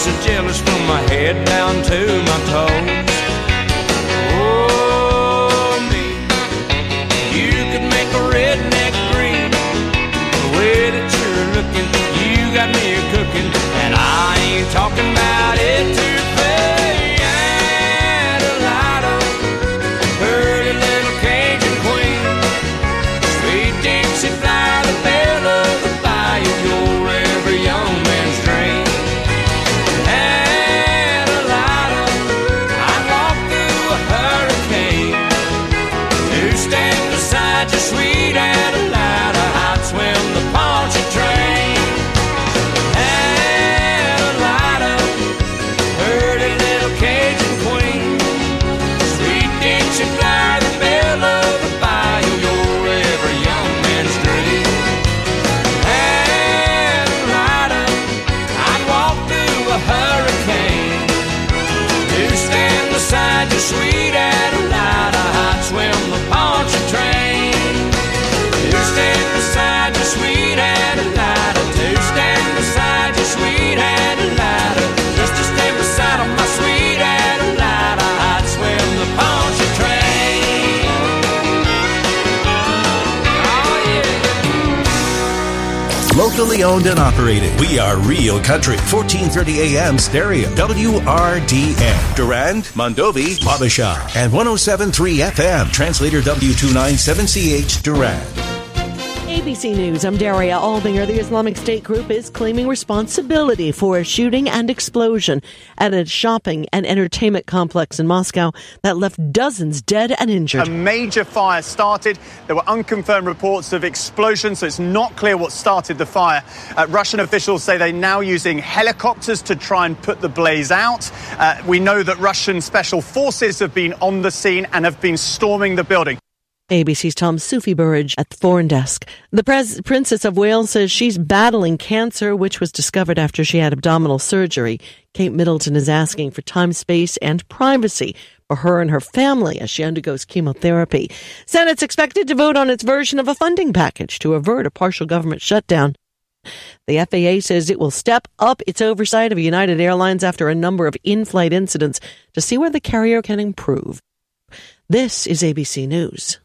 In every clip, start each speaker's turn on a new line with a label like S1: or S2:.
S1: so jealous from my head down to my toes. Oh, me, you could make a redneck green. The way that you're looking, you got me cooking, and I ain't talking about it too fast. Adelida, pretty little Cajun queen, sweet Dixie fly, the belle of the bayou, you're every young man's dream. Adelida, I'd walk through a hurricane to stand beside you, sweet Adelida. I'd swim the Pontchartrain. Adelida, pretty little Cajun queen, sweet Dixie fly, the belle of the bayou, you're every young man's dream. Adelida, I'd walk through a hurricane to stand beside you, sweet Adelida. I'd swim the Pontchartrain to stand beside you, sweet Adelida. To stand beside you, sweet Adelida. Just to stand beside of my sweet Adelida. I'd swim the Pontchartrain. Oh yeah.
S2: Locally owned and operated. We are Real Country. 1430 AM stereo. WRDN. Durand, Mondovi, Wabasha. And 107.3 FM. Translator W297CH Durand.
S3: ABC News, I'm Daria Albinger. The Islamic State group is claiming responsibility for a shooting and explosion at a shopping and entertainment complex in Moscow that left dozens dead and injured.
S4: A major fire started. There were unconfirmed reports of explosions, so it's not clear what started the fire. Russian officials say they're now using helicopters to try and put the blaze out. We know that Russian special forces have been on the scene and have been storming the building.
S3: ABC's Tom Sufi Burridge at the Foreign Desk. The Princess of Wales says she's battling cancer, which was discovered after she had abdominal surgery. Kate Middleton is asking for time, space, and privacy for her and her family as she undergoes chemotherapy. Senate's expected to vote on its version of a funding package to avert a partial government shutdown. The FAA says it will step up its oversight of United Airlines after a number of in-flight incidents to see where the carrier can improve. This is ABC News.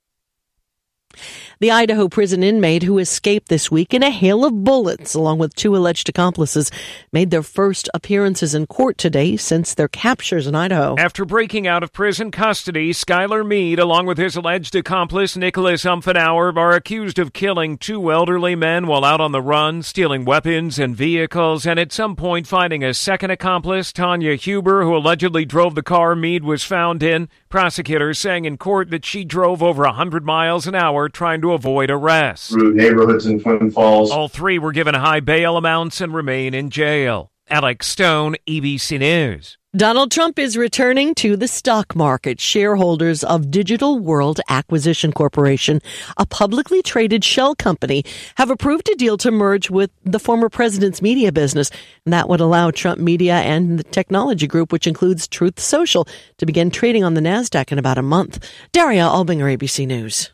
S3: The Idaho prison inmate who escaped this week in a hail of bullets, along with two alleged accomplices, made their first appearances in court today since their captures in Idaho.
S5: After breaking out of prison custody, Skylar Mead, along with his alleged accomplice Nicholas Umfenauer, are accused of killing two elderly men while out on the run, stealing weapons and vehicles, and at some point finding a second accomplice, Tanya Huber, who allegedly drove the car Mead was found in. Prosecutors saying in court that she drove over 100 miles an hour trying to avoid arrest.
S6: Through neighborhoods in Twin Falls.
S5: All three were given high bail amounts and remain in jail. Alex Stone, ABC News.
S3: Donald Trump is returning to the stock market. Shareholders of Digital World Acquisition Corporation, a publicly traded shell company, have approved a deal to merge with the former president's media business. And that would allow Trump Media and the technology group, which includes Truth Social, to begin trading on the NASDAQ in about a month. Daria Albinger, ABC News.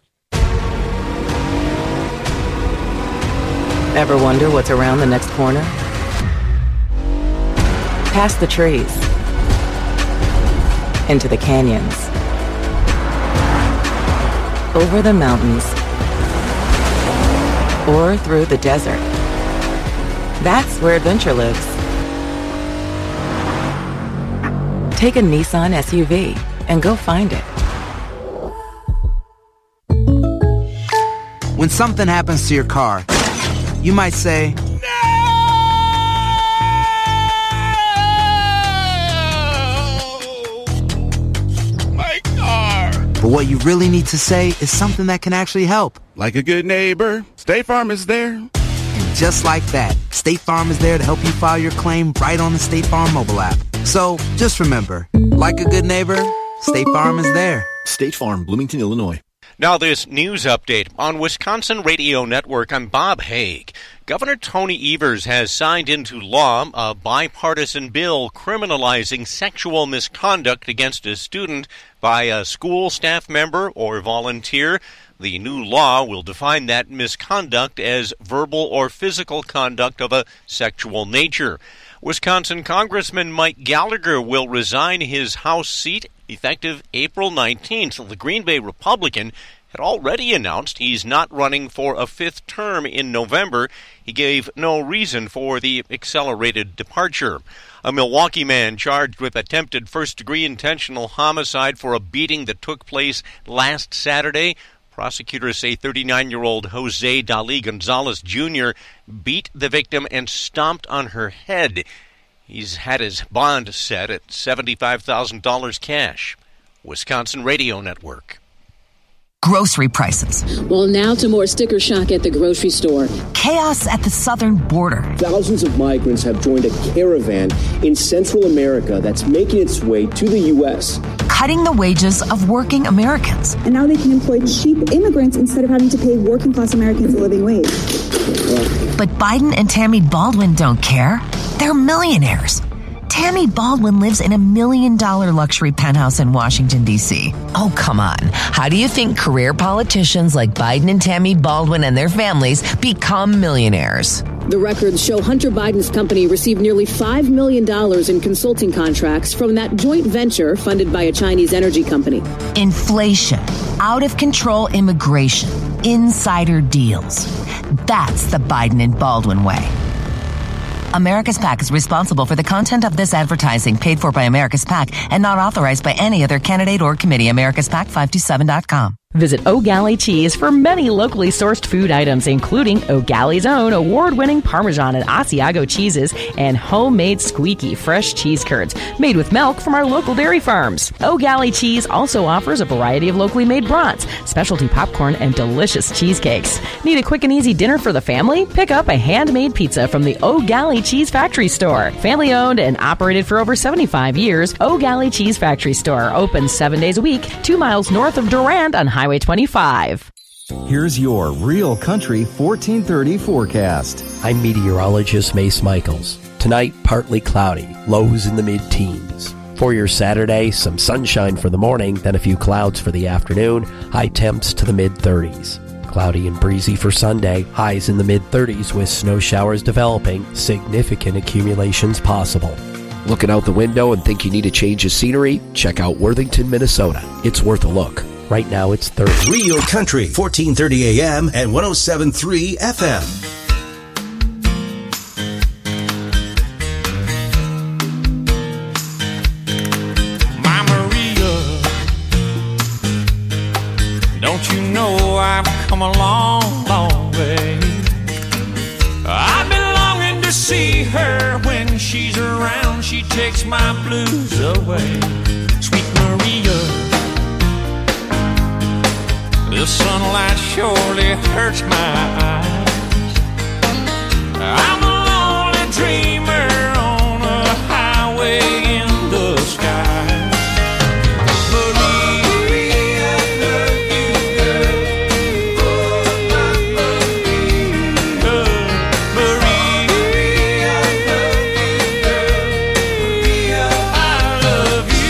S7: Ever wonder what's around the next corner? Past the trees, into the canyons, over the mountains, or through the desert. That's where adventure lives. Take a Nissan SUV and go find it.
S8: When something happens to your car, you might say, but what you really need to say is something that can actually help.
S9: Like a good neighbor, State Farm is there.
S8: And just like that, State Farm is there to help you file your claim right on the State Farm mobile app. So just remember, like a good neighbor, State Farm is there.
S10: State Farm, Bloomington, Illinois.
S11: Now this news update on Wisconsin Radio Network. I'm Bob Haig.
S10: Governor Tony Evers has signed into law a bipartisan bill criminalizing sexual misconduct against a student by a school staff member or volunteer. The new law will define that misconduct as verbal or physical conduct of a sexual nature. Wisconsin Congressman Mike Gallagher will resign his House seat effective April 19th. The Green Bay Republican had already announced he's not running for a fifth term in November. He gave no reason for the accelerated departure. A Milwaukee man charged with attempted first-degree intentional homicide for a beating that took place last Saturday. Prosecutors say 39-year-old Jose Dali Gonzalez Jr. beat the victim and stomped on her head. He's had his bond set at $75,000 cash. Wisconsin Radio Network.
S11: Grocery prices.
S12: Well, now to more sticker shock at the grocery store.
S11: Chaos at the southern border.
S13: Thousands of migrants have joined a caravan in Central America that's making its way to the U.S.
S11: Cutting the wages of working Americans.
S14: And now they can employ cheap immigrants instead of having to pay working-class Americans a living wage.
S11: But Biden and Tammy Baldwin don't care. They're millionaires. Tammy Baldwin lives in $1 million luxury penthouse in Washington, D.C.
S15: Oh, come on. How do you think career politicians like Biden and Tammy Baldwin and their families become millionaires?
S12: The records show Hunter Biden's company received nearly $5 million in consulting contracts from that joint venture funded by a Chinese energy company.
S11: Inflation, out-of-control immigration, insider deals. That's the Biden and Baldwin way. America's PAC is responsible for the content of this advertising paid for by America's PAC and not authorized by any other candidate or committee. AmericasPAC527.com.
S16: Visit O'Galley Cheese for many locally sourced food items, including O'Galley's own award-winning Parmesan and Asiago cheeses and homemade squeaky fresh cheese curds made with milk from our local dairy farms. O'Galley Cheese also offers a variety of locally made brats, specialty popcorn, and delicious cheesecakes. Need a quick and easy dinner for the family? Pick up a handmade pizza from the O'Galley Cheese Factory Store. Family-owned and operated for over 75 years, O'Galley Cheese Factory Store opens 7 days a week, 2 miles north of Durand on Highway 25.
S17: Here's your Real Country 1430 forecast.
S18: I'm meteorologist Mace Michaels. Tonight, partly cloudy, lows in the mid-teens. For your Saturday, some sunshine for the morning, then a few clouds for the afternoon, high temps to the mid-30s. Cloudy and breezy for Sunday, highs in the mid-30s with snow showers developing, significant accumulations possible. Looking out the window and think you need a change of scenery? Check out Worthington, Minnesota. It's worth a look. Right now it's 30.
S2: Real Country, 1430 AM and 107.3 FM.
S1: My Maria, don't you know I've come a long, long way? I've been longing to see her. When she's around, she takes my blues away. Sweet Maria, the sunlight surely hurts my eyes. I'm a lonely dreamer on a highway in the sky. Maria, I love you, girl. Oh, my Maria. Maria, I love you, girl. Maria, I love you.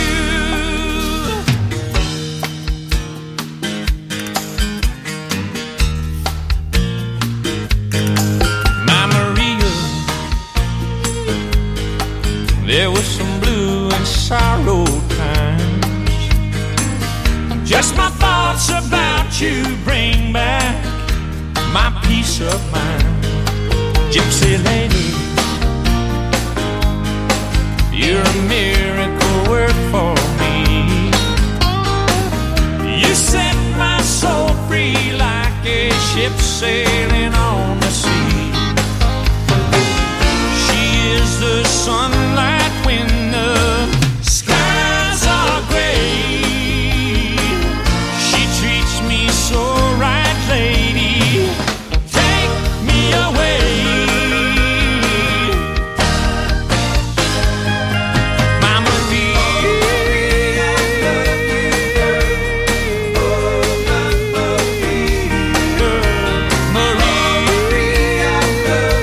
S1: There was some blue and sorrow times. Just my thoughts about you bring back my peace of mind. Gypsy lady, you're a miracle work for me. You set my soul free like a ship sailing on the sea. She is the sunlight when the skies are gray. She treats me so right, lady. Take me away. My Maria, I love you, girl. Oh, my Maria, girl. Maria, I love you.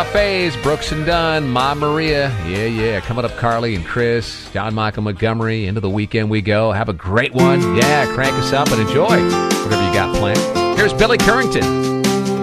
S19: Buffets, Brooks and Dunn, Ma Maria. Yeah. Coming up, Carly and Chris, John Michael Montgomery. Into the weekend we go. Have a great one. Yeah, crank us up and enjoy whatever you got planned. Here's Billy Currington.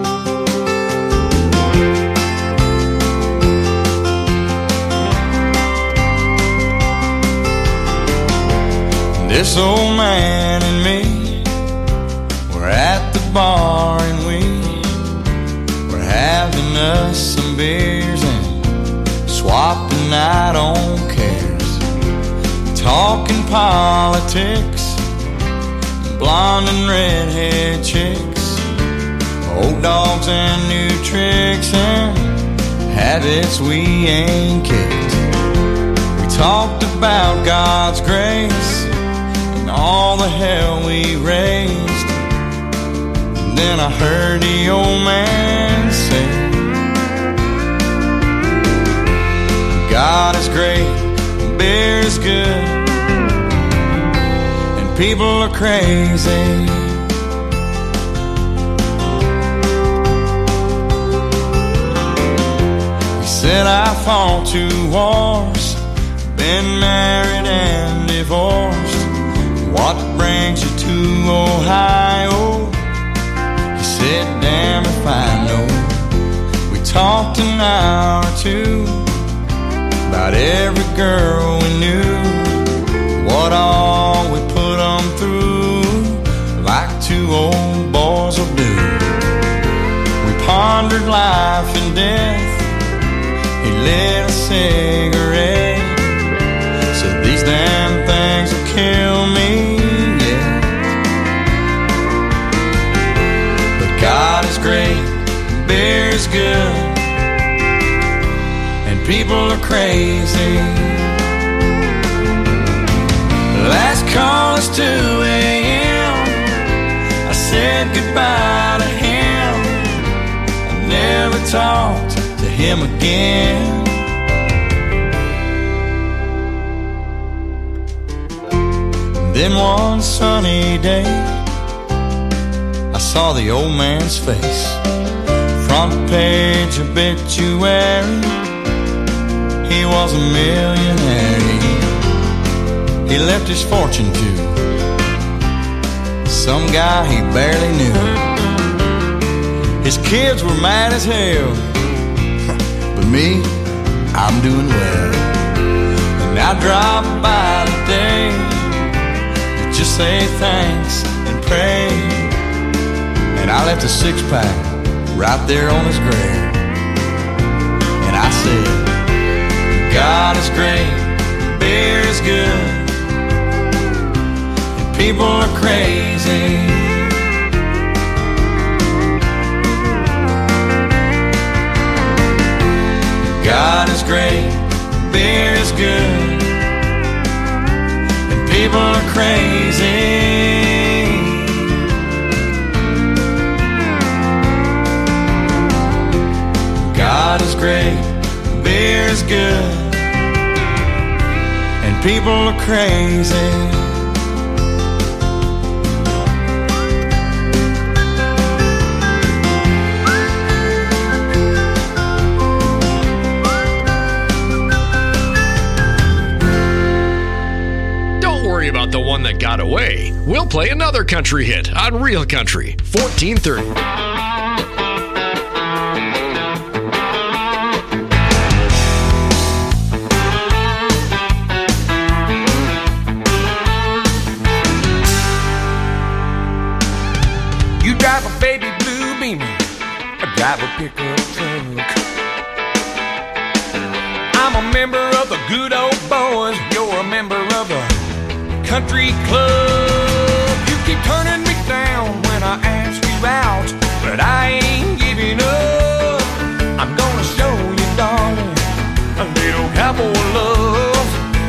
S1: This old man and me, we're at the bar and we're having us some beers and swapping out on cares, talking politics, blonde and redhead chicks, old dogs and new tricks and habits we ain't kicked. We talked about God's grace, all the hell we raised. And then I heard the old man say, God is great, beer is good, and people are crazy. He said I fought 2 wars, been married and divorced. What brings you to Ohio? He said, damn if I know. We talked an hour or 2 about every girl we knew, what all we put them through, like 2 old boys will do. We pondered life and death. He lit a cigarette, said these damn things will kill me. God is great, beer is good, and people are crazy. Last call is 2 a.m. I said goodbye to him. I never talked to him again. Then one sunny day, I saw the old man's face, front page obituary. He was a millionaire. He left his fortune to some guy he barely knew. His kids were mad as hell, but me, I'm doing well. And I dropped by today to just say thanks and pray. And I left a 6-pack right there on his grave. And I said, God is great, beer is good, and people are crazy. God is great, beer is good, and people are crazy. God is great, beer is good, and people are crazy.
S20: Don't worry about the one that got away. We'll play another country hit on Real Country 1430.
S1: Drive a baby blue Beamer, I drive a pickup truck. I'm a member of the good old boys, you're a member of the country club. You keep turning me down when I ask you out, but I ain't giving up. I'm gonna show you, darling, a little cowboy love.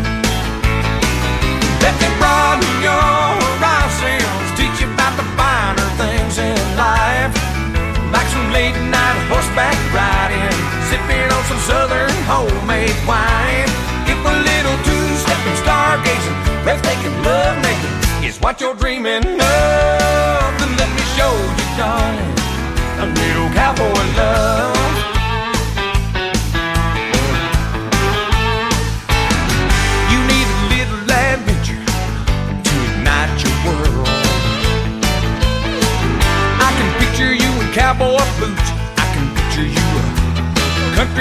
S1: Let me broaden your horizons, teach you about the finer things in life, like some late night horseback riding, sipping on some southern homemade wine. If a little two-stepping, stargazing, breathtaking love making is what you're dreaming of, then let me show you, darling, a little cowboy love.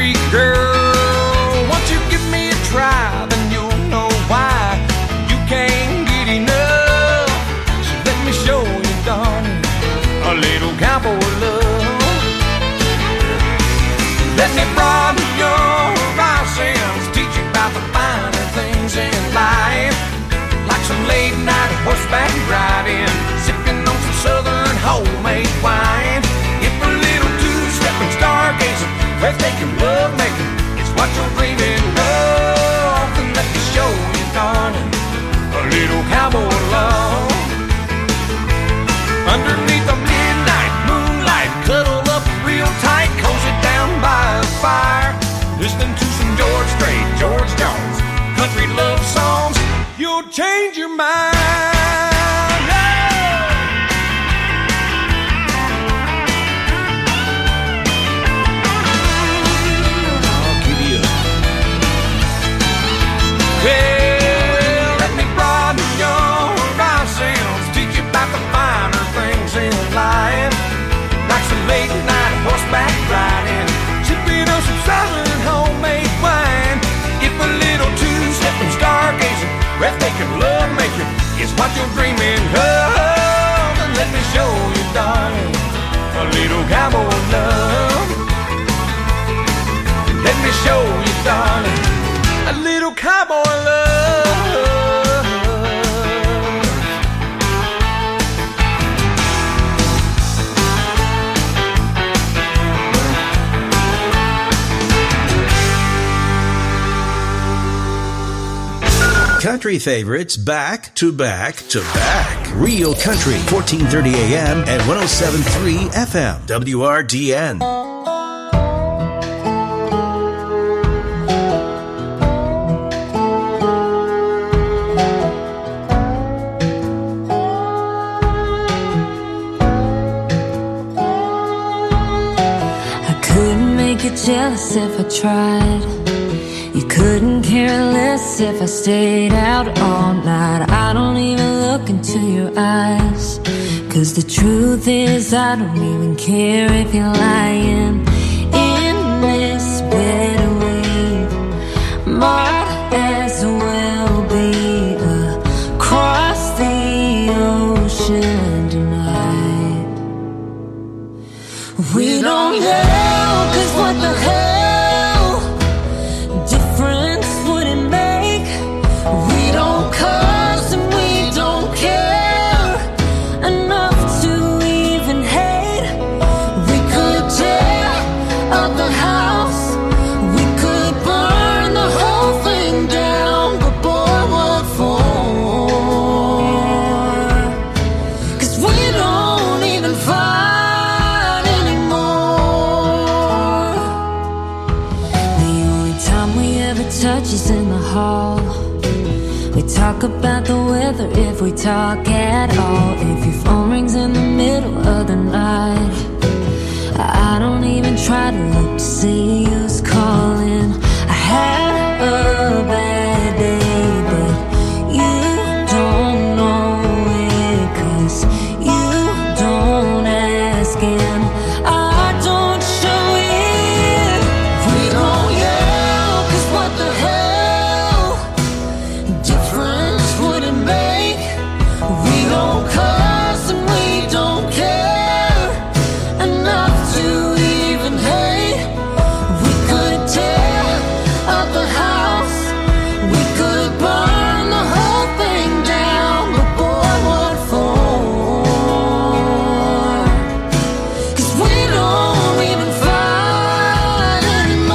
S1: street girl. Once you give me a try, then you'll know why you can't get enough. So let me show you, darling, a little cowboy love. Let me broaden your horizons, teach you about the finer things in life, like some late night horseback riding, sipping on some southern homemade wine. If a little two-stepping stargazing, breathtaking love making is what you're dreaming of, then let me show you, darling, a little cowboy love. Underneath the midnight moonlight, cuddle up real tight, cozy down by the fire, listening to some George Strait, George Jones, country love songs. You'll change your mind. I'll give you up. Well, let me broaden your horizons, teach you about the finer things in life, like some late night horseback riding, sipping on some southern homemade wine. If a little two-stepping stargazing, breathtaking love making is what you're dreaming of, then let me show you, darling, a little cowboy love. Let me show you, darling, a little cowboy love.
S2: Country favorites back to back to back. Real Country, 1430 AM and 107.3 FM. WRDN.
S21: I couldn't make you jealous if I tried. You couldn't care less if I stayed out all night. I don't even look into your eyes, 'cause the truth is I don't even care if you're lying. In this bed we might as well be across the ocean tonight. We don't know, 'cause what the hell difference would it make? We don't cuss and we don't care enough to even hate. We could tear up the house, we could burn the whole thing down, but boy, what for? 'Cause we don't even fight anymore. The only time we ever touch is in the hall. We talk about the weather if we talk at all. If your phone rings in the middle of the night, I don't even try to look to see who's calling. I had a bad day, but you don't know it, 'cause you don't ask and I don't show it. We don't yell, 'cause what the hell difference would it make? We don't cuss and we don't care enough to even hate. We could tear up the house, we could burn the whole thing down, but boy, what for? 'Cause we don't even fight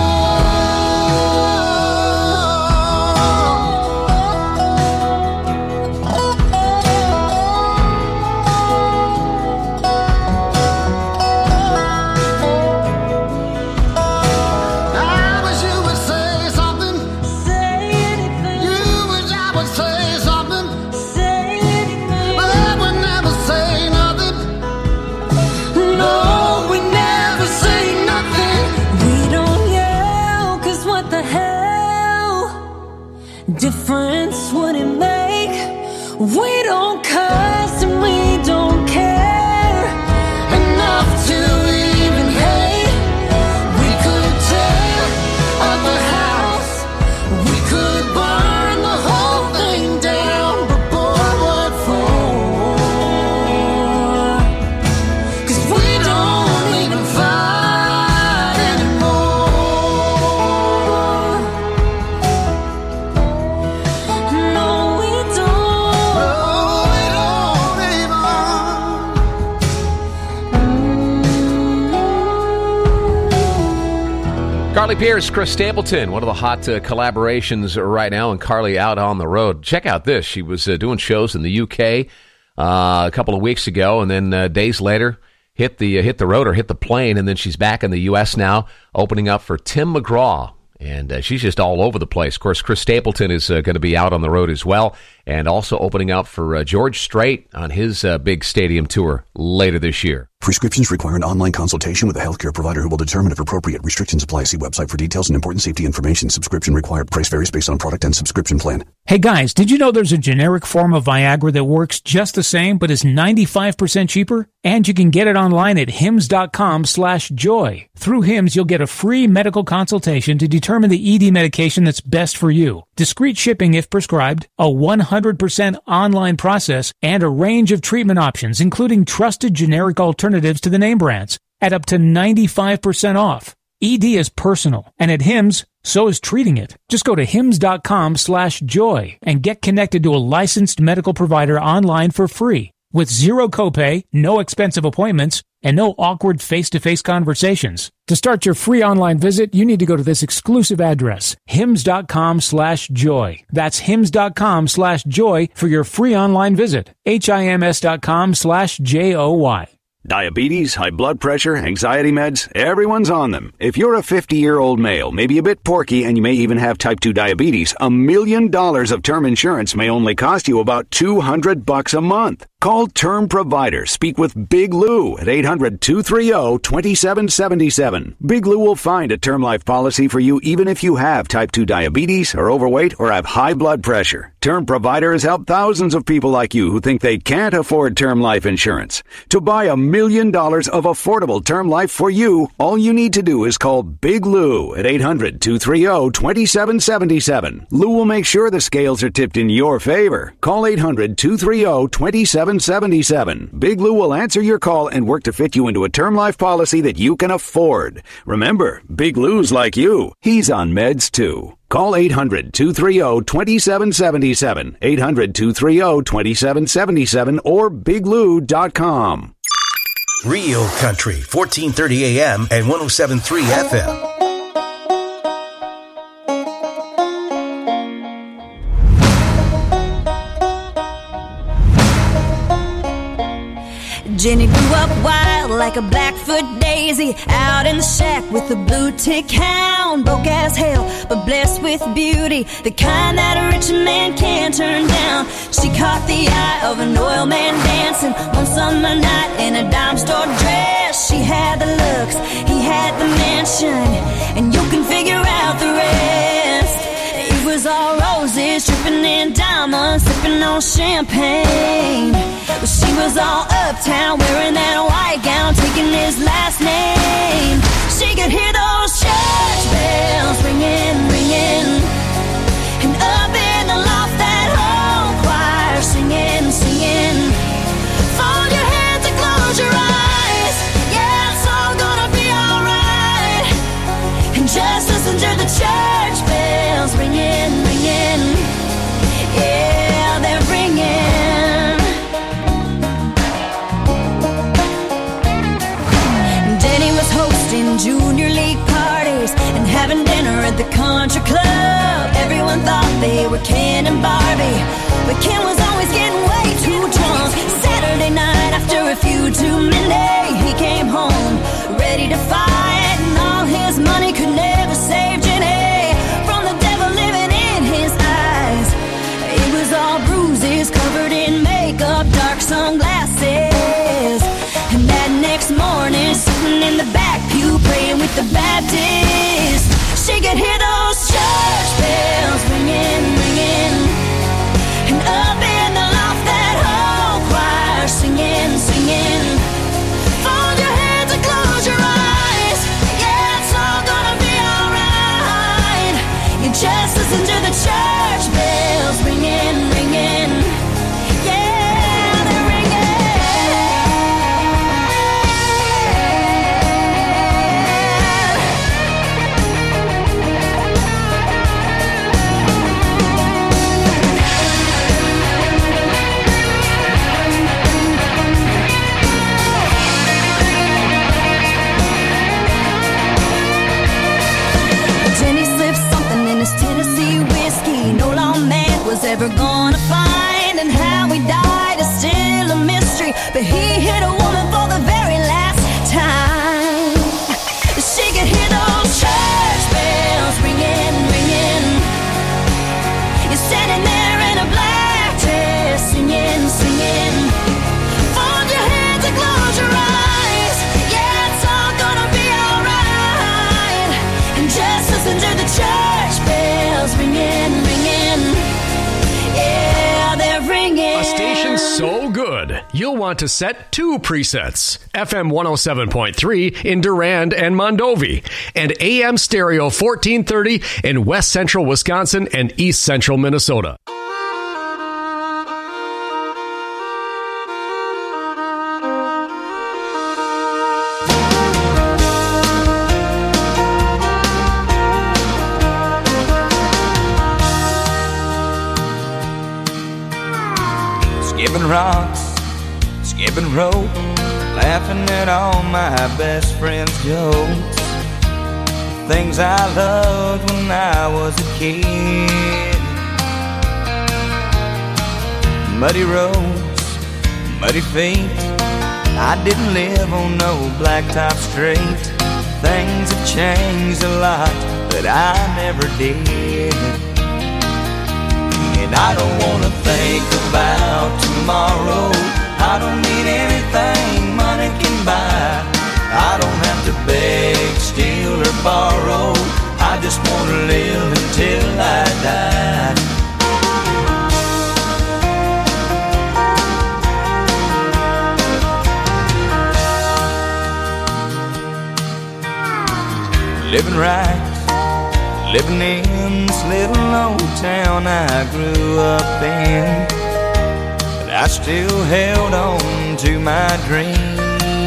S21: I wish you would say something. Say anything. You wish I would say something. Say anything. But I would never say nothing. No, we never say nothing. We don't yell, 'cause what the hell difference would it make? We don't cuss and we don't care enough to even hate. We could tear
S19: Carly Pearce, Chris Stapleton, one of the hot collaborations right now, and Carly out on the road. Check out this. She was doing shows in the UK a couple of weeks ago, and then days later hit the road or hit the plane, and then she's back in the U.S. now, opening up for Tim McGraw. And she's just all over the place. Of course, Chris Stapleton is going to be out on the road as well, and also opening up for George Strait on his big stadium tour later this year.
S4: Prescriptions require an online consultation with a healthcare provider who will determine if appropriate. Restrictions apply. See website for details and important safety information. Subscription required. Price varies based on product and subscription plan.
S22: Hey guys, did you know there's a generic form of Viagra that works just the same but is 95% cheaper? And you can get it online at hims.com/joy. Through Hims, you'll get a free medical consultation to determine the ED medication that's best for you. Discreet shipping if prescribed, a 100% online process, and a range of treatment options, including trusted generic alternatives to the name brands, at up to 95% off. ED is personal, and at Hims, so is treating it. Just go to hims.com/joy and get connected to a licensed medical provider online for free, with zero copay, no expensive appointments, and no awkward face-to-face conversations. To start your free online visit, you need to go to this exclusive address, hims.com/joy. That's hims.com/joy for your free online visit. HIMS.com/JOY.
S23: Diabetes, high blood pressure, anxiety meds, everyone's on them. If you're a 50-year-old male, maybe a bit porky, and you may even have type 2 diabetes, $1 million of term insurance may only cost you about $200 a month. Call Term Provider. Speak with Big Lou at 800-230-2777. Big Lou will find a term life policy for you even if you have type 2 diabetes, are overweight, or have high blood pressure. Term Provider has helped thousands of people like you who think they can't afford term life insurance. To buy $1 million of affordable term life for you, all you need to do is call Big Lou at 800-230-2777. Lou will make sure the scales are tipped in your favor. Call 800-230-2777. Big Lou will answer your call and work to fit you into a term life policy that you can afford. Remember, Big Lou's like you. He's on meds too. Call 800-230-2777, 800-230-2777, or biglou.com.
S2: Real Country, 1430 AM and 107.3 FM.
S21: Jenny grew up wild like a Blackfoot daisy, out in the shack with a blue tick hound. Broke as hell, but blessed with beauty, the kind that a rich man can't turn down. She caught the eye of an oil man dancing one summer night in a dime store dress. She had the looks, he had the mansion, and you can figure out the rest. It was all roses, dripping in diamonds, sipping on champagne. But she was all uptown, wearing that white gown, taking his last name. She could hear those church bells ringing, ringing, and up in the loft that whole choir singing, singing. Fold your hands and close your eyes, yeah, it's all gonna be alright. And just listen to the church bells ringing, ringing, yeah, they're ringing. Hosting junior league parties and having dinner at the country club. Everyone thought they were Ken and Barbie, but Ken was always getting way too drunk. Saturday night after a few too many, he came home ready to fight, and all his money could never save Jenny from the devil living in his eyes. It was all bruises, covered in makeup, dark sunglasses. And that next morning, sitting in the back pew, praying with the Baptist, she could hear those church bells ringing, ringing, and up in the loft that whole choir singing, singing. Fold your hands and close your eyes, yeah, it's all gonna be alright.
S20: So good, you'll want to set 2 presets. FM 107.3 in Durand and Mondovi, and AM stereo 1430 in West Central Wisconsin and East Central Minnesota.
S1: Skipping rocks, skipping rope, laughing at all my best friends' jokes. Things I loved when I was a kid. Muddy roads, muddy feet. I didn't live on no blacktop street. Things have changed a lot, but I never did. And I don't wanna think about tomorrow. I don't need anything money can buy. I don't have to beg, steal, or borrow. I just wanna live until I die. Living right, living in this little old town I grew up in, but I still held on to my dreams.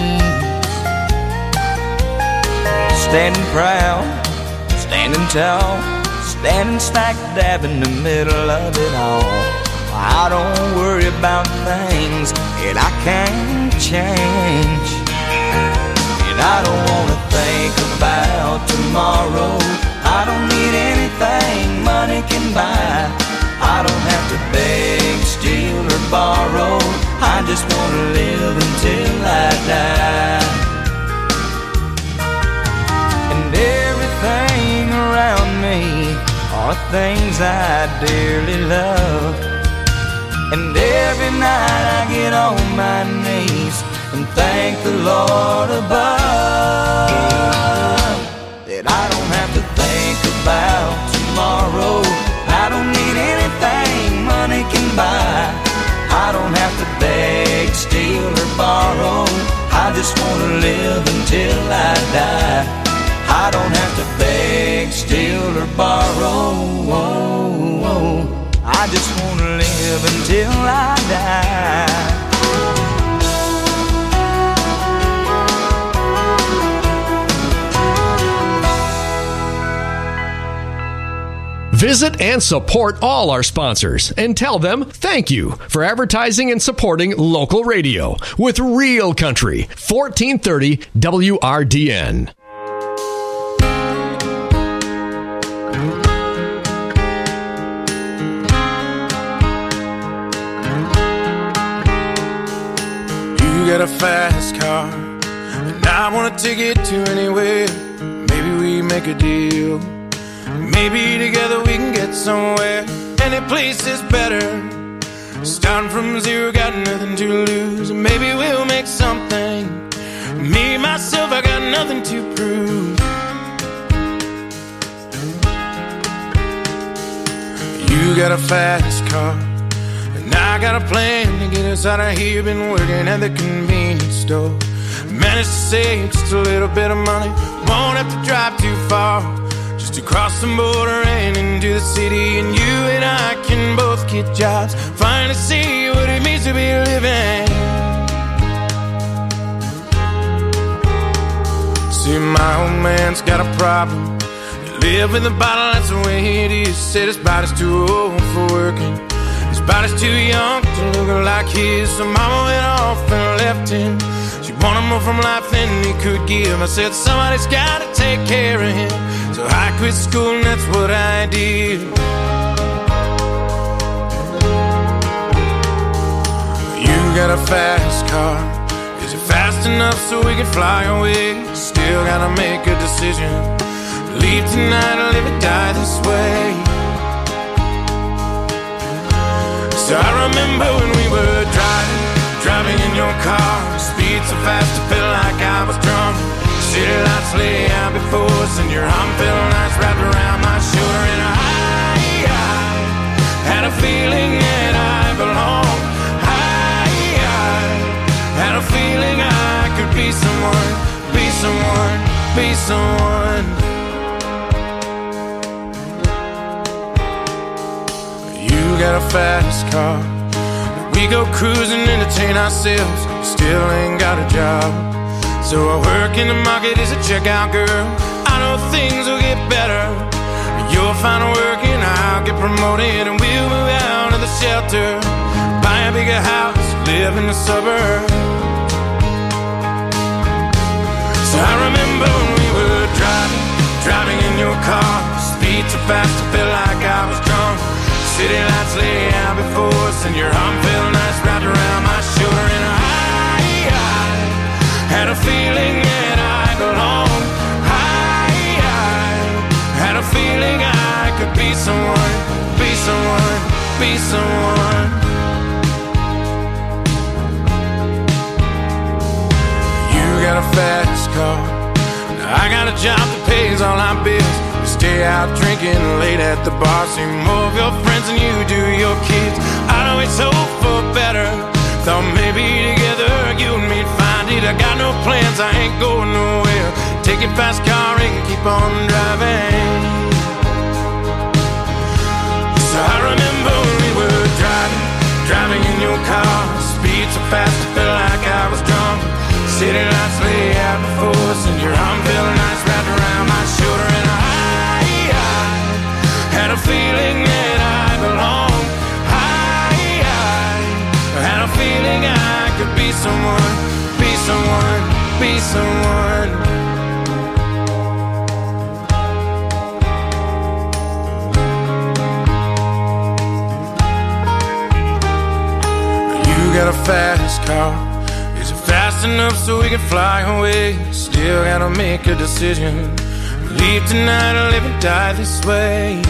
S1: Standing proud, standing tall, standing smack dab in the middle of it all. I don't worry about things that I can't change, and I don't wanna think about tomorrow. I don't need anything money can buy. I don't have to beg, steal, or borrow. I just wanna live until I die. And everything around me are things I dearly love. And every night I get on my knees and thank the Lord above that I don't have to think about tomorrow. I don't need anything money can buy. I don't have to beg, steal, or borrow. I just wanna live until I die. I don't have to beg, steal, or borrow. I just wanna live until I die.
S20: Visit and support all our sponsors and tell them thank you for advertising and supporting local radio with Real Country, 1430 WRDN.
S3: You got a fast car, and I want to take it to anywhere. Maybe we make a deal. Maybe together we can get somewhere. Any place is better. Starting from zero, got nothing to lose. Maybe we'll make something. Me, myself, I got nothing to prove. You got a fast car, and I got a plan to get us out of here. Been working at the convenience store. Managed to save just a little bit of money. Won't have to drive too far, just to cross the border and into the city. And you and I can both get jobs, finally see what it means to be living. See, my old man's got a problem. He live in the bottle, that's the way it is. Said his body's too old for working, his body's too young to look like his. So mama went off and left him. She wanted more from life than he could give. I said somebody's gotta take care of him. So I quit school and that's what I did. You got a fast car. Is it fast enough so we can fly away? Still gotta make a decision. Leave tonight or live or die this way. So I remember when we were driving in your car. Speed so fast I felt like I was drunk. City lights lay out before us, and your arm felt nice wrapped around my shoulder. And I had a feeling that I belonged. I be someone. You got a fast car, we go cruising, entertain ourselves. Still ain't got a job, so I work in the market as a checkout girl. I know things will get better. You'll find work and I'll get promoted, and we'll move out of the shelter, buy a bigger house, live in the suburbs. So I remember when we were driving in your car, speed so fast I felt like I was drunk. City lights lay out before us, and your arm felt nice wrapped around my shoulder, and I had a feeling that I belonged. I had a feeling I could be someone, be someone, be someone. You got a fast car, I got a job that pays all our bills. We stay out drinking late at the bar, see more of your friends than you do your kids. I'd always hope for better, thought maybe together you and me'd find it. I got no plans, I ain't going nowhere. Take your fast car and keep on driving. So I remember when we were driving in your car, speed so fast I felt like I was drunk. City lights lay out before us, and your arm felt nice wrapped around my shoulder, and I had a feeling that I belonged. I had a feeling I could be someone, be someone, be someone. You got a fast car, is it fast enough so we can fly away? Still gotta make a decision, leave tonight or live and die this way.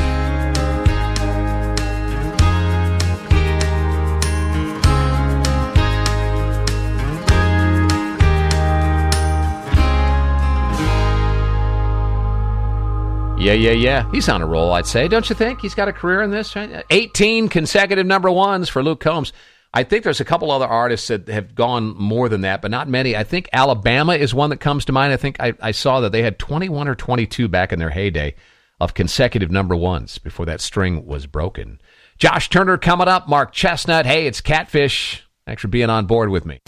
S19: Yeah. He's on a roll, I'd say. Don't you think? He's got a career in this, right? 18 consecutive number ones for Luke Combs. I think there's a couple other artists that have gone more than that, but not many. I think Alabama is one that comes to mind. I think I saw that they had 21 or 22 back in their heyday of consecutive number ones before that string was broken. Josh Turner coming up. Mark Chestnut. Hey, it's Catfish. Thanks for being on board with me.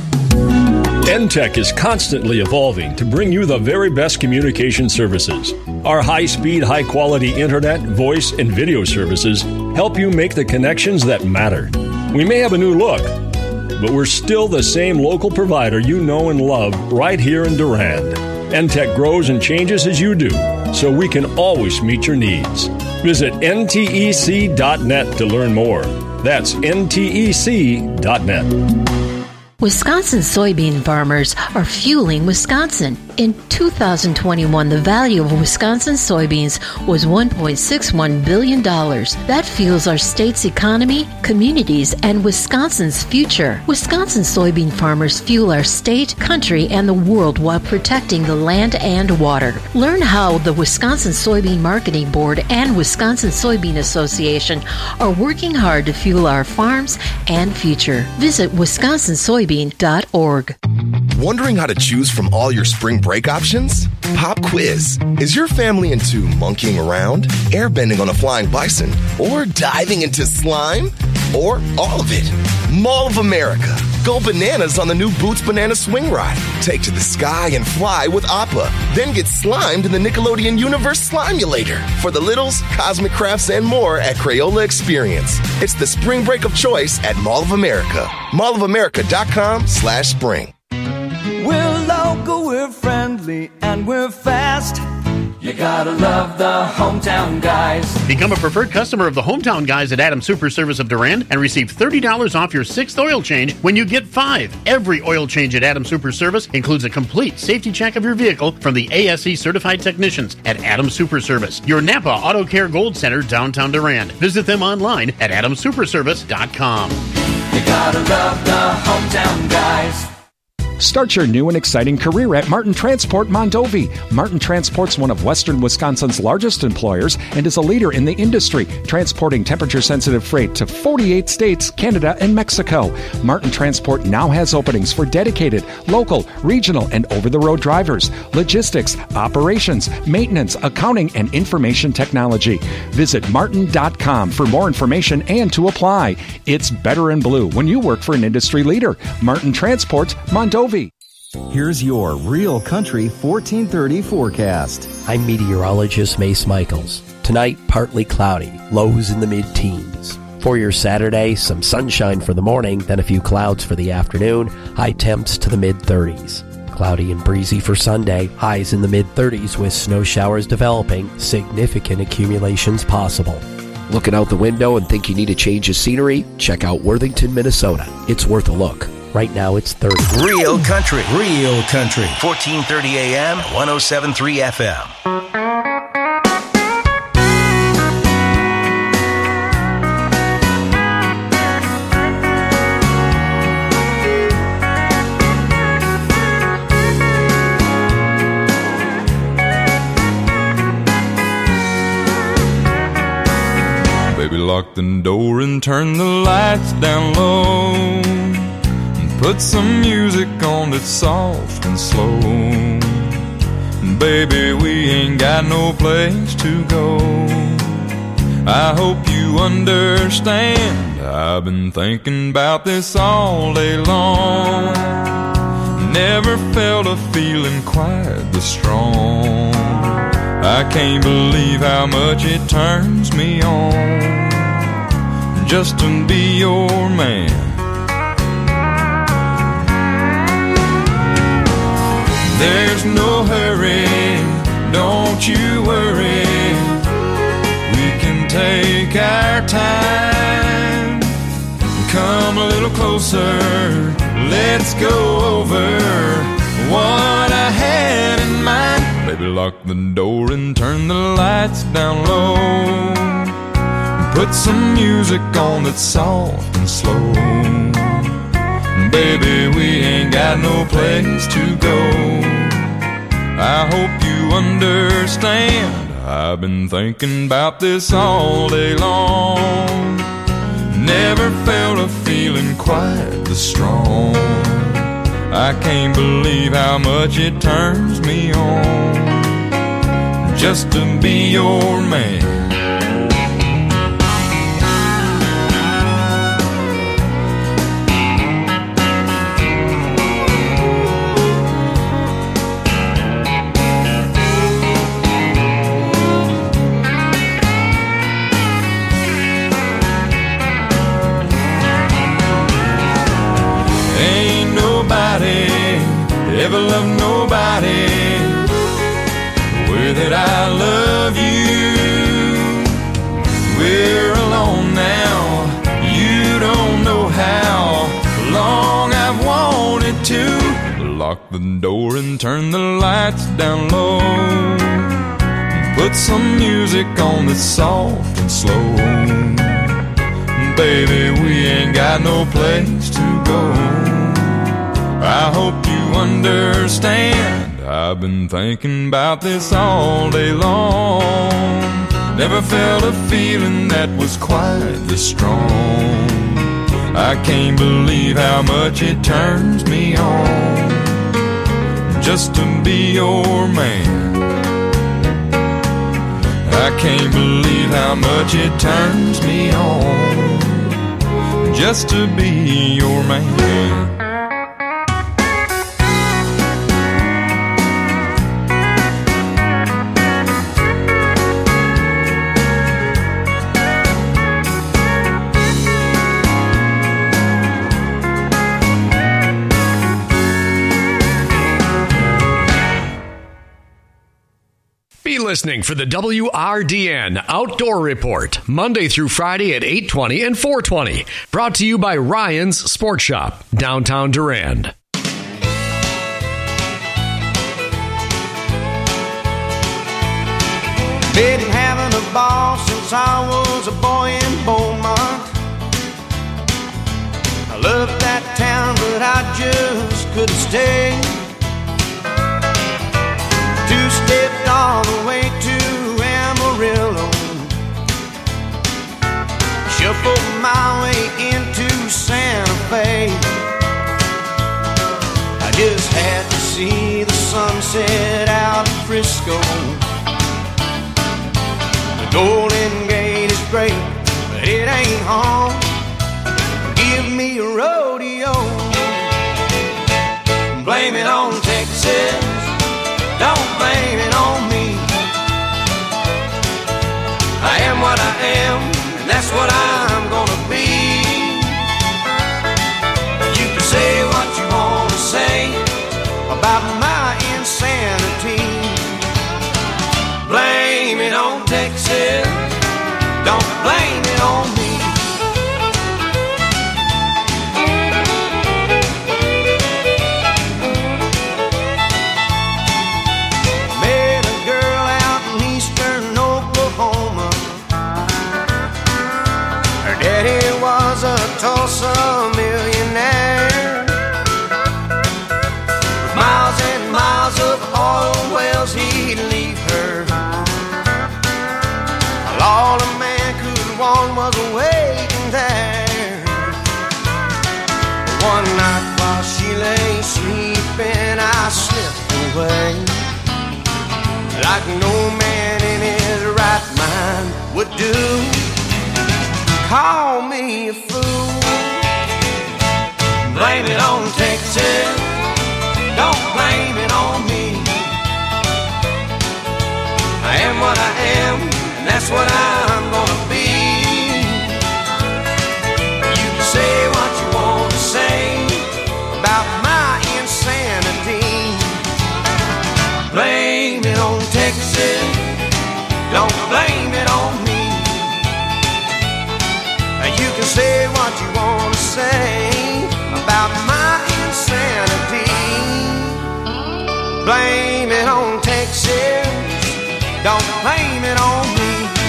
S5: NTEC is constantly evolving to bring you the very best communication services. Our high-speed, high-quality internet, voice, and video services help you make the connections that matter. We may have a new look, but we're still the same local provider you know and love right here in Durand. NTEC grows and changes as you do, so we can always meet your needs. Visit ntec.net to learn more. That's ntec.net.
S6: Wisconsin soybean farmers are fueling Wisconsin. In 2021, the value of Wisconsin soybeans was $1.61 billion. That fuels our state's economy, communities, and Wisconsin's future. Wisconsin soybean farmers fuel our state, country, and the world while protecting the land and water. Learn how the Wisconsin Soybean Marketing Board and Wisconsin Soybean Association are working hard to fuel our farms and future. Visit wisconsinsoybean.org.
S7: Wondering how to choose from all your spring break options? Pop quiz. Is your family into monkeying around, airbending on a flying bison, or diving into slime? Or all of it? Mall of America. Go bananas on the new Boots Banana Swing Ride. Take to the sky and fly with Appa. Then get slimed in the Nickelodeon Universe Slimulator. For the littles, cosmic crafts, and more at Crayola Experience. It's the spring break of choice at Mall of America. mallofamerica.com/spring.
S1: We're local, we're friendly, and we're fast. You gotta love the Hometown Guys.
S24: Become a preferred customer of the Hometown Guys at Adams Super Service of Durand and receive $30 off your 6th oil change when you get 5. Every oil change at Adams Super Service includes a complete safety check of your vehicle from the ASE certified technicians at Adams Super Service, your Napa Auto Care Gold Center, downtown Durand. Visit them online at adamsuperservice.com.
S1: You gotta love the Hometown Guys.
S8: Start your new and exciting career at Martin Transport Mondovi. Martin Transport's one of Western Wisconsin's largest employers and is a leader in the industry, transporting temperature-sensitive freight to 48 states, Canada, and Mexico. Martin Transport now has openings for dedicated, local, regional, and over-the-road drivers, logistics, operations, maintenance, accounting, and information technology. Visit martin.com for more information and to apply. It's better in blue when you work for an industry leader. Martin Transport, Mondovi.
S17: Here's your Real Country 1430 forecast.
S18: I'm meteorologist Mace Michaels. Tonight, partly cloudy, lows in the mid-teens. For your Saturday, some sunshine for the morning, then a few clouds for the afternoon, high temps to the mid-30s. Cloudy and breezy for Sunday, highs in the mid-30s with snow showers developing, significant accumulations possible. Looking out the window and think you need a change of scenery? Check out Worthington, Minnesota. It's worth a look. Right now it's 30.
S2: Real Country. 1430 AM, 107.3 FM.
S3: Baby, lock the door and turn the lights down low. Put some music on that's soft and slow. Baby, we ain't got no place to go. I hope you understand, I've been thinking about this all day long. Never felt a feeling quite this strong. I can't believe how much it turns me on just to be your man. There's no hurry, don't you worry. We can take our time. Come a little closer, let's go over what I had in mind. Baby, lock the door and turn the lights down low. Put some music on that's soft and slow. Baby, we ain't got no place to go. I hope you understand, I've been thinking about this all day long. Never felt a feeling quite this strong. I can't believe how much it turns me on just to be your man. Ever love nobody the way that I love you. We're alone now, you don't know how long I've wanted to. Lock the door and turn the lights down low. Put some music on that's soft and slow. Baby, we ain't got no place to go. I hope you understand, I've been thinking about this all day long. Never felt a feeling that was quite this strong. I can't believe how much it turns me on just to be your man. I can't believe how much it turns me on just to be your man.
S20: Listening for the WRDN Outdoor Report, Monday through Friday at 8:20 and 4:20. Brought to you by Ryan's Sports Shop, downtown Durand.
S1: Been having a ball since I was a boy in Beaumont. I love that town, but I just couldn't stay. Two-stepped all the way to Amarillo, shuffled my way into Santa Fe. I just had to see the sunset out of Frisco. The Golden Gate is great, but it ain't home. Give me a rodeo. Blame it on Texas, don't blame it on me. I am what I am, and that's what I'm gonna be. You can say what you want to say about my insanity. Blame it on Texas, don't blame it on me. Met a girl out in eastern Oklahoma. Her daddy was a Tulsa millionaire. With miles and miles of oil wells he'd leave her. All a man could want was waiting there. One night while she lay sleeping, I slipped away, like no man in his right mind would do. Call me a fool. Blame it on Texas, don't blame it on me. I am what I am, and that's what I'm gonna be. You can say what you want to say about my insanity. Blame it on Texas, don't blame it on me. You can say what you want to say about my insanity. Blame it on Texas, don't blame it on me.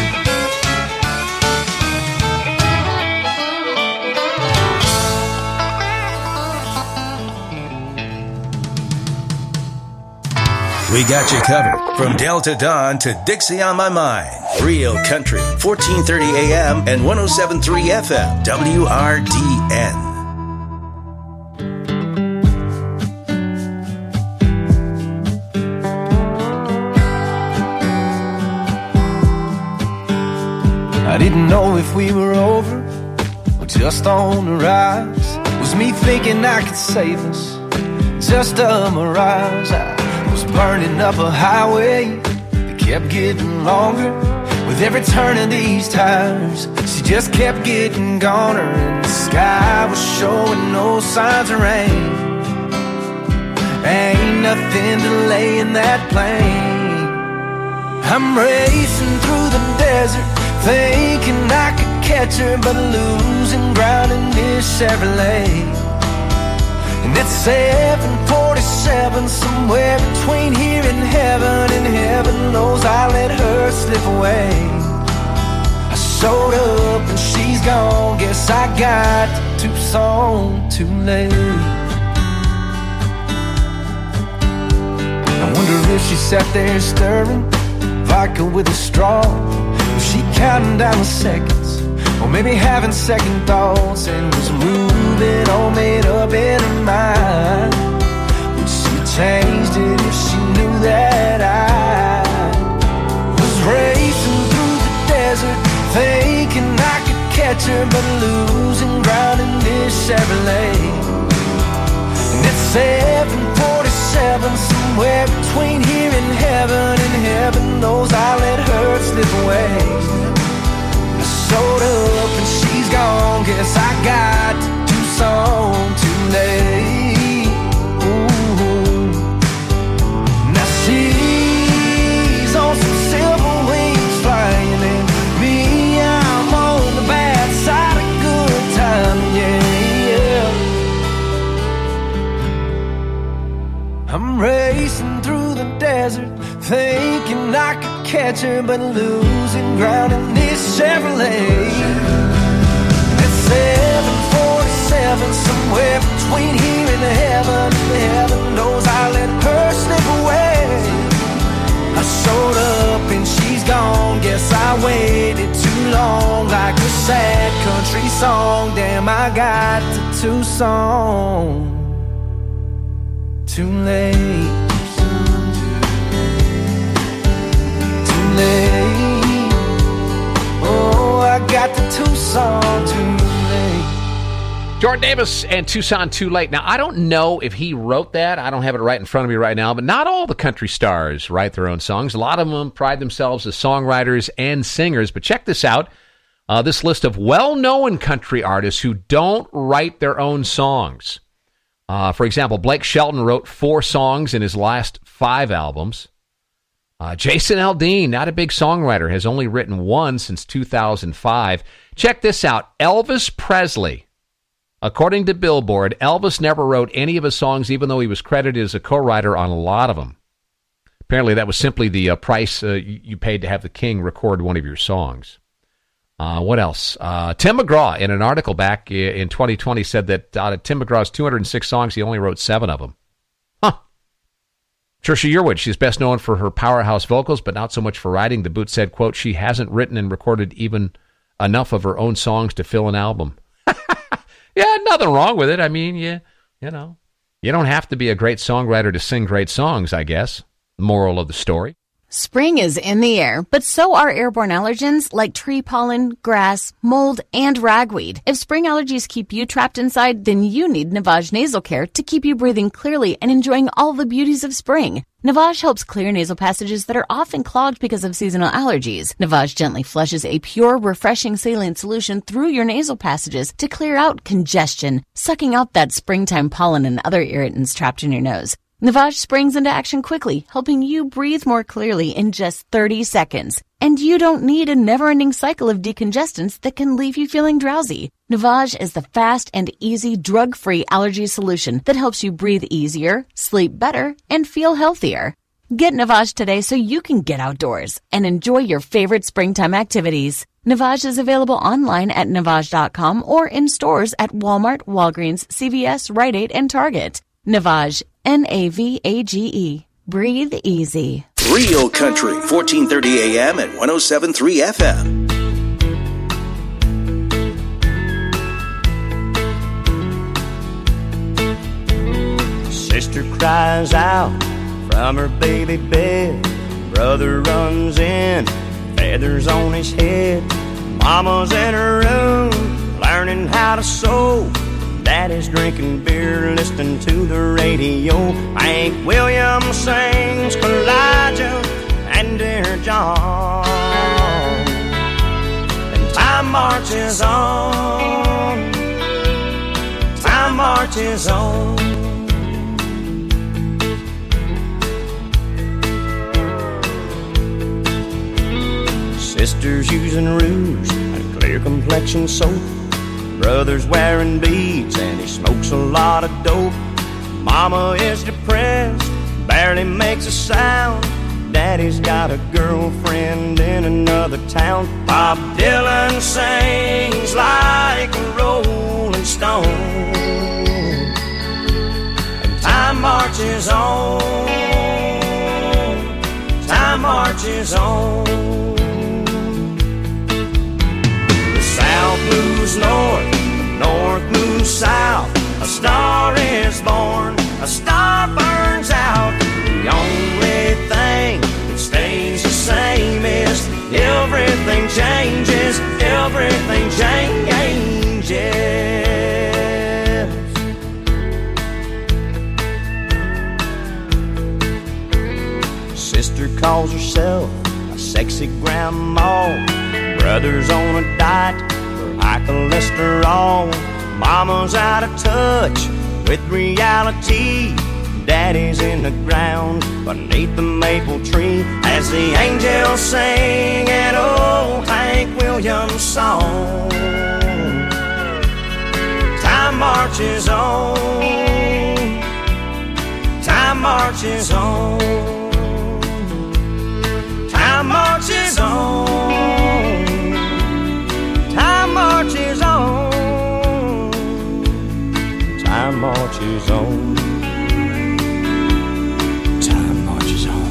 S2: We got you covered from Delta Dawn to Dixie on My Mind. Real Country, 1430 AM and 107.3 FM, WRDN.
S3: I didn't know if we were over or just on the rise. Was me thinking I could save us, just a mirage. I was burning up a highway that kept getting longer. With every turn of these tires, she just kept getting goner. And the sky was showing no signs of rain. Ain't nothing delaying that plane. I'm racing through the desert, thinking I could catch her, but losing ground in this Chevrolet. And it's 747, somewhere between here and heaven knows I let her slip away. I showed up and she's gone, guess I got to Tucson too late. I wonder if she sat there stirring vodka with a straw. Was she counting down the seconds, or maybe having second thoughts, and was moving all made up in her mind? Would she changed it if she knew that I was racing through the desert, thinking I could catch her, but losing ground in this Chevrolet? And it's 747, somewhere between here and heaven knows I let her slip away. I showed up and she's gone, guess I got to Tucson too late. Ooh. Now she's on some silver wings flying, and me, I'm on the bad side of good time, yeah. I'm racing through the desert, thinking I could catch her, but losing ground in this Chevrolet. It's 747, somewhere between here and heaven
S1: sad country song. Damn, I got to Tucson too late. Too late. Oh, I got to Tucson too late.
S19: Jordan Davis and Tucson Too Late. Now, I don't know if he wrote that. I don't have it right in front of me right now, but not all the country stars write their own songs. A lot of them pride themselves as songwriters and singers. But check this out. This list of well-known country artists who don't write their own songs. For example, Blake Shelton wrote 4 songs in his last 5 albums. Jason Aldean, not a big songwriter, has only written 1 since 2005. Check this out. Elvis Presley. According to Billboard, Elvis never wrote any of his songs, even though he was credited as a co-writer on a lot of them. Apparently, that was simply the price you paid to have the king record one of your songs. What else? Tim McGraw, in an article back in 2020, said that out of Tim McGraw's 206 songs, he only wrote 7 of them. Huh. Trisha Yearwood, she's best known for her powerhouse vocals, but not so much for writing. The Boot said, quote, she hasn't written and recorded even enough of her own songs to fill an album. Yeah, nothing wrong with it. I mean, you know, you don't have to be a great songwriter to sing great songs, I guess. Moral of the story.
S9: Spring is in the air, but so are airborne allergens like tree pollen, grass, mold, and ragweed. If spring allergies keep you trapped inside, then you need Navage Nasal Care to keep you breathing clearly and enjoying all the beauties of spring. Navage helps clear nasal passages that are often clogged because of seasonal allergies. Navage gently flushes a pure, refreshing saline solution through your nasal passages to clear out congestion, sucking out that springtime pollen and other irritants trapped in your nose. Navage springs into action quickly, helping you breathe more clearly in just 30 seconds. And you don't need a never-ending cycle of decongestants that can leave you feeling drowsy. Navage is the fast and easy drug-free allergy solution that helps you breathe easier, sleep better, and feel healthier. Get Navage today so you can get outdoors and enjoy your favorite springtime activities. Navage is available online at Navage.com or in stores at Walmart, Walgreens, CVS, Rite Aid, and Target. Navage, Navage. Breathe easy.
S2: Real Country, 1430 AM and 107.3 FM.
S1: Sister cries out from her baby bed. Brother runs in, feathers on his head. Mama's in her room, learning how to sew. Daddy's drinking beer, listening to the radio. Hank Williams sings Elijah and Dear John. And time marches on. Time marches on. Sister's using rouge and clear complexion soap. Brother's wearing beads and he smokes a lot of dope. Mama is depressed, barely makes a sound. Daddy's got a girlfriend in another town. Bob Dylan sings like a rolling stone. And time marches on. Time marches on. The South moves north, North moves south. A star is born, a star burns out. The only thing that stays the same is everything changes, everything changes. Sister calls herself a sexy grandma. Brother's on a diet for high cholesterol. Mama's out of touch with reality. Daddy's in the ground beneath the maple tree as the angels sing an old Hank Williams song. Time marches on. Time marches on. Time marches on. Time marches on. Time marches on. Time marches on.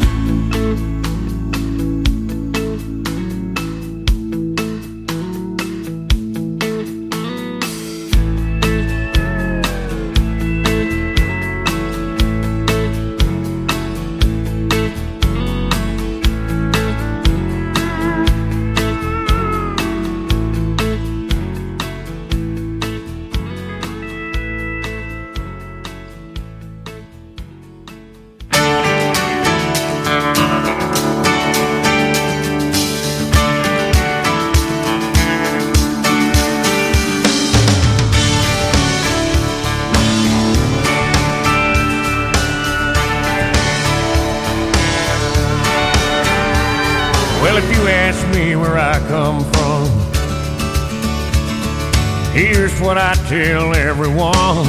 S1: Here's what I tell everyone.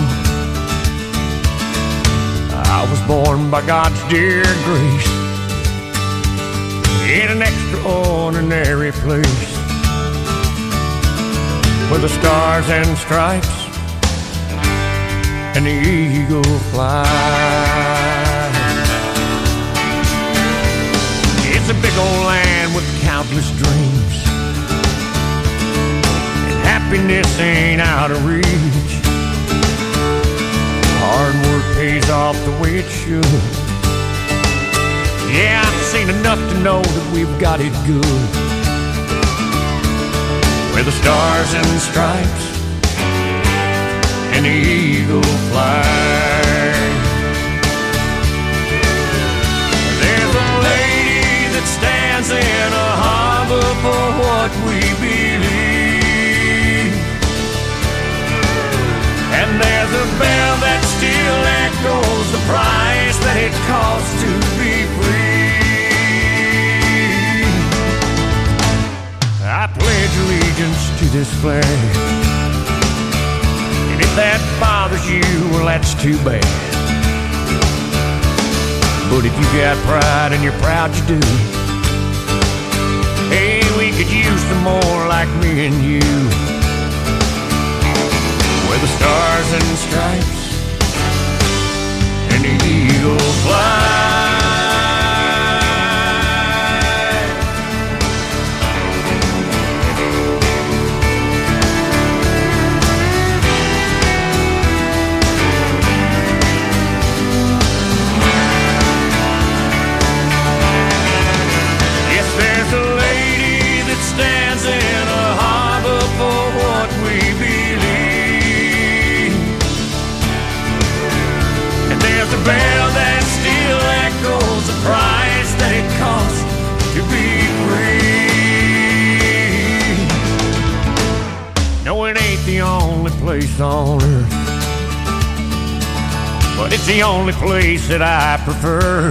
S1: I was born by God's dear grace in an extraordinary place where the stars and stripes and the eagle fly. It's a big old land with countless dreams, and happiness ain't out of reach. Hard work pays off the way it should. Yeah, I've seen enough to know that we've got it good, where the stars and stripes and the eagle fly. There's a lady that stands in a harbor for what we believe, and there's a bell that still echoes the price that it costs to be free. I pledge allegiance to this flag, and if that bothers you, well, that's too bad. But if you got pride and you're proud you do, hey, we could use some more like me and you, where the stars and stripes and the eagle fly. Yes, there's a lady that stands in a harbor for what we believe, and there's a bell that still echoes the price that it costs to be free. No, it ain't the only place on earth, but it's the only place that I prefer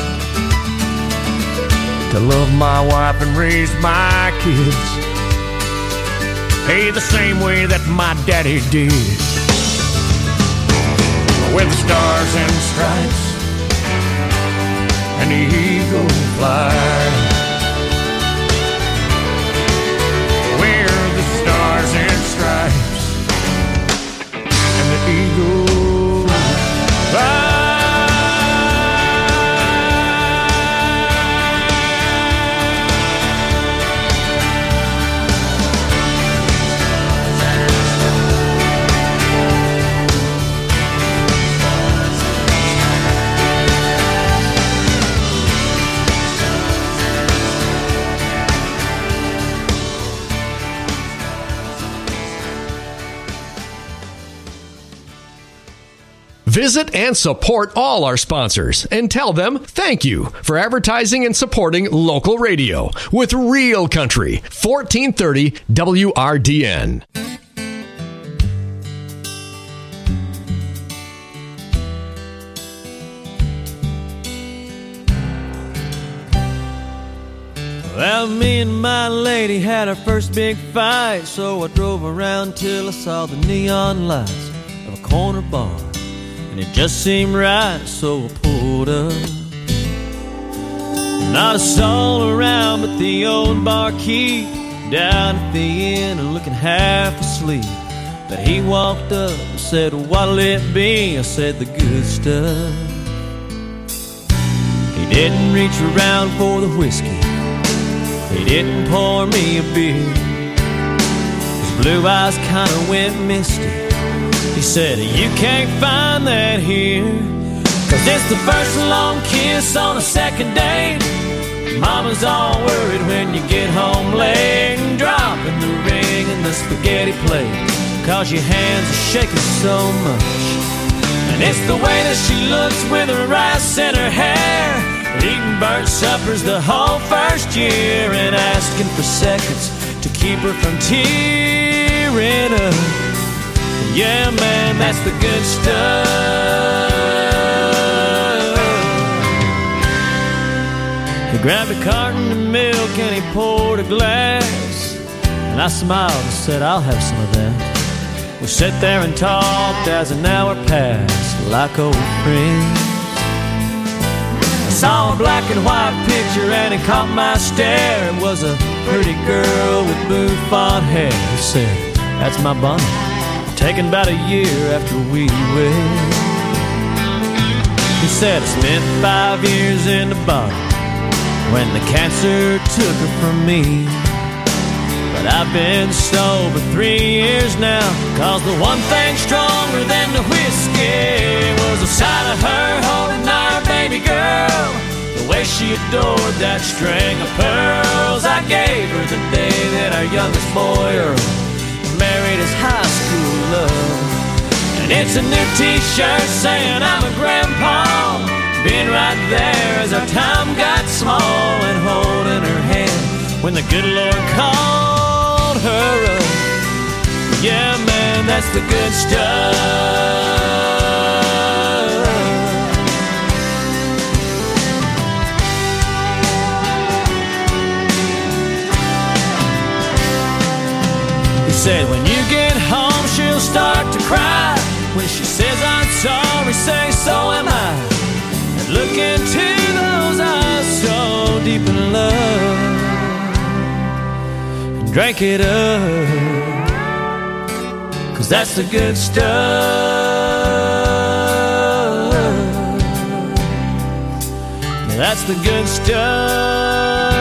S1: to love my wife and raise my kids, hey, the same way that my daddy did, where the stars and stripes and the eagle fly, where the stars and stripes and the eagle fly.
S20: Visit and support all our sponsors and tell them thank you for advertising and supporting local radio with Real Country 1430 WRDN.
S10: Well, me and my lady had our first big fight, so I drove around till I saw the neon lights of a corner bar, and it just seemed right, so I pulled up. Not a soul around but the old barkeep down at the inn and looking half asleep. But he walked up and said, "What'll it be?" I said, "The good stuff." He didn't reach around for the whiskey, he didn't pour me a beer. His blue eyes kinda went misty. He said, "You can't find that here, 'cause it's the first long kiss on a second date. Mama's all worried when you get home late, and dropping the ring in the spaghetti plate, 'cause your hands are shaking so much. And it's the way that she looks with her rice in her hair, eating burnt suppers the whole first year, and asking for seconds to keep her from tearing up. Yeah, man, that's the good stuff." He grabbed a carton of milk and he poured a glass, and I smiled and said, "I'll have some of that." We sat there and talked as an hour passed like old friends. I saw a black and white picture and it caught my stare. It was a pretty girl with bouffant hair. He said, "That's my Bonnie, taken about a year after we wed." He said, "I spent 5 years in the bottom when the cancer took her from me. But I've been sober 3 years now, 'cause the one thing stronger than the whiskey was the sight of her holding our baby girl. The way she adored that string of pearls I gave her the day that our youngest boy Earl married his high school love. And it's a new t-shirt saying I'm a grandpa, being right there as our time got small, and holding her hand when the good Lord called her up. Yeah, man, that's the good stuff." He said, "When you get home, she'll start to cry. When she says I'm sorry, say so am I. And look into those eyes so deep in love, and drink it up, 'cause that's the good stuff. That's the good stuff.